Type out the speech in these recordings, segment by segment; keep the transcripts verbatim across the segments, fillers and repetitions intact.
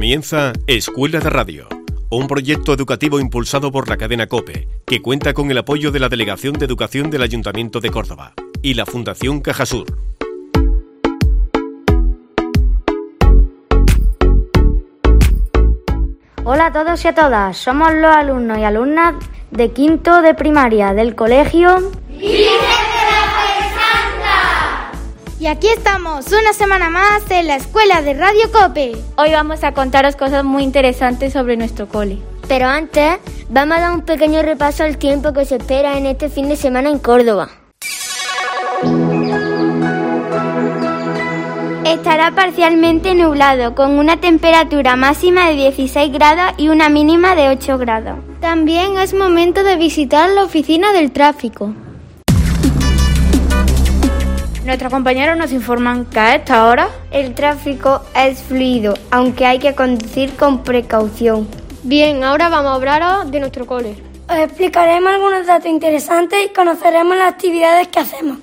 Comienza Escuela de Radio, un proyecto educativo impulsado por la cadena COPE, que cuenta con el apoyo de la Delegación de Educación del Ayuntamiento de Córdoba y la Fundación Cajasur. Hola a todos y a todas, somos los alumnos y alumnas de quinto de primaria del colegio Virgen de la Fuensanta. Y aquí estamos, una semana más en la Escuela de Radio COPE. Hoy vamos a contaros cosas muy interesantes sobre nuestro cole. Pero antes, vamos a dar un pequeño repaso al tiempo que se espera en este fin de semana en Córdoba. Estará parcialmente nublado, con una temperatura máxima de dieciséis grados y una mínima de ocho grados. También es momento de visitar la oficina del tráfico. Nuestros compañeros nos informan que a esta hora el tráfico es fluido, aunque hay que conducir con precaución. Bien, ahora vamos a hablaros de nuestro cole. Os explicaremos algunos datos interesantes y conoceremos las actividades que hacemos.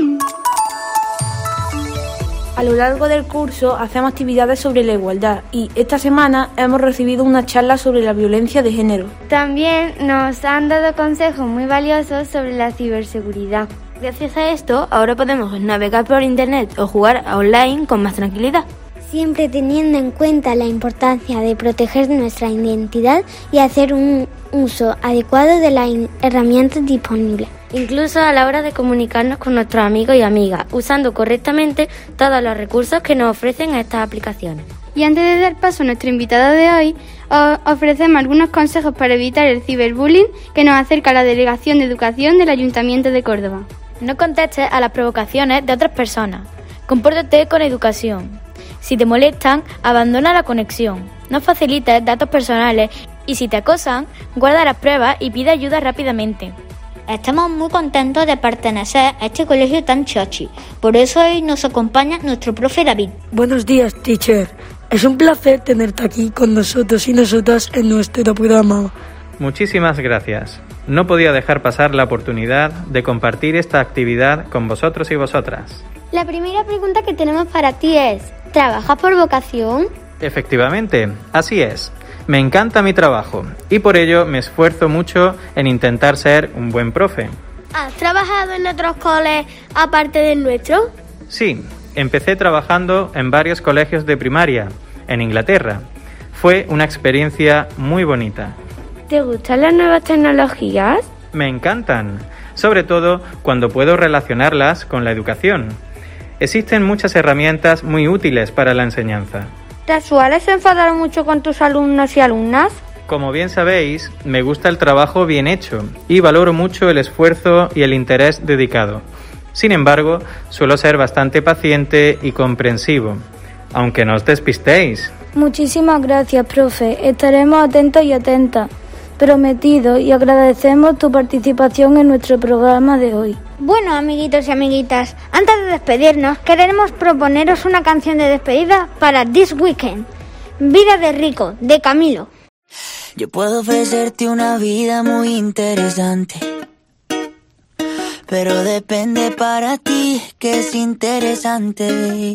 A lo largo del curso hacemos actividades sobre la igualdad y esta semana hemos recibido una charla sobre la violencia de género. También nos han dado consejos muy valiosos sobre la ciberseguridad. Gracias a esto, ahora podemos navegar por internet o jugar online con más tranquilidad. Siempre teniendo en cuenta la importancia de proteger nuestra identidad y hacer un uso adecuado de las herramientas disponibles. Incluso a la hora de comunicarnos con nuestros amigos y amigas, usando correctamente todos los recursos que nos ofrecen estas aplicaciones. Y antes de dar paso a nuestro invitado de hoy, os ofrecemos algunos consejos para evitar el ciberbullying que nos acerca a la Delegación de Educación del Ayuntamiento de Córdoba. No contestes a las provocaciones de otras personas. Compórtate con educación. Si te molestan, abandona la conexión. No facilites datos personales y si te acosan, guarda las pruebas y pide ayuda rápidamente. Estamos muy contentos de pertenecer a este colegio tan chochi. Por eso hoy nos acompaña nuestro profe David. Buenos días, teacher. Es un placer tenerte aquí con nosotros y nosotras en nuestro programa. Muchísimas gracias. No podía dejar pasar la oportunidad de compartir esta actividad con vosotros y vosotras. La primera pregunta que tenemos para ti es, ¿trabajas por vocación? Efectivamente, así es. Me encanta mi trabajo y por ello me esfuerzo mucho en intentar ser un buen profe. ¿Has trabajado en otros coles aparte del nuestro? Sí, empecé trabajando en varios colegios de primaria en Inglaterra. Fue una experiencia muy bonita. ¿Te gustan las nuevas tecnologías? Me encantan, sobre todo cuando puedo relacionarlas con la educación. Existen muchas herramientas muy útiles para la enseñanza. ¿Te sueles enfadar mucho con tus alumnos y alumnas? Como bien sabéis, me gusta el trabajo bien hecho y valoro mucho el esfuerzo y el interés dedicado. Sin embargo, suelo ser bastante paciente y comprensivo, aunque no os despistéis. Muchísimas gracias, profe. Estaremos atentos y atentas. Prometido, y agradecemos tu participación en nuestro programa de hoy. Bueno, amiguitos y amiguitas, antes de despedirnos, queremos proponeros una canción de despedida para This Weekend. Vida de Rico, de Camilo. Yo puedo ofrecerte una vida muy interesante, pero depende para ti que es interesante.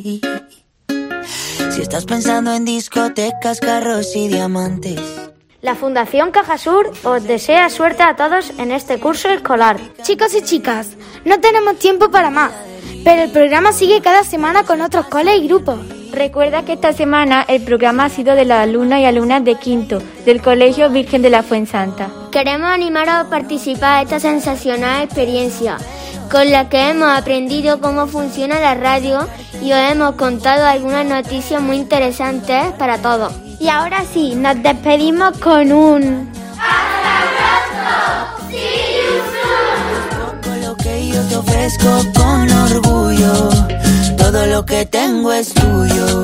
Si estás pensando en discotecas, carros y diamantes. La Fundación Cajasur os desea suerte a todos en este curso escolar. Chicos y chicas, no tenemos tiempo para más, pero el programa sigue cada semana con otros coles y grupos. Recuerda que esta semana el programa ha sido de los alumnos y alumnas de quinto, del Colegio Virgen de la Fuensanta. Queremos animaros a participar en esta sensacional experiencia, con la que hemos aprendido cómo funciona la radio y os hemos contado algunas noticias muy interesantes para todos. Y ahora sí, nos despedimos con un... ¡Hasta pronto! ¡See you soon! Con lo que yo te ofrezco con orgullo, todo lo que tengo es tuyo.